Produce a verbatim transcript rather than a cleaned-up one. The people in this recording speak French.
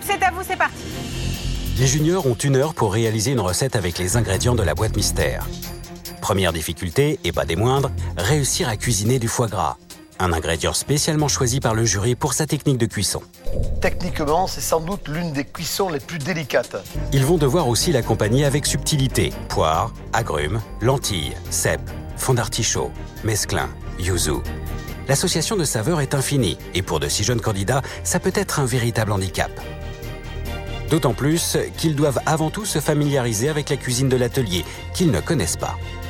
c'est à vous, c'est parti. Les juniors ont une heure pour réaliser une recette avec les ingrédients de la boîte mystère. Première difficulté, et pas des moindres, réussir à cuisiner du foie gras. Un ingrédient spécialement choisi par le jury pour sa technique de cuisson. Techniquement, c'est sans doute l'une des cuissons les plus délicates. Ils vont devoir aussi l'accompagner avec subtilité. Poire, agrumes, lentilles, cèpes, fond d'artichaut, mesclun, yuzu. L'association de saveurs est infinie et pour de si jeunes candidats, ça peut être un véritable handicap. D'autant plus qu'ils doivent avant tout se familiariser avec la cuisine de l'atelier, qu'ils ne connaissent pas.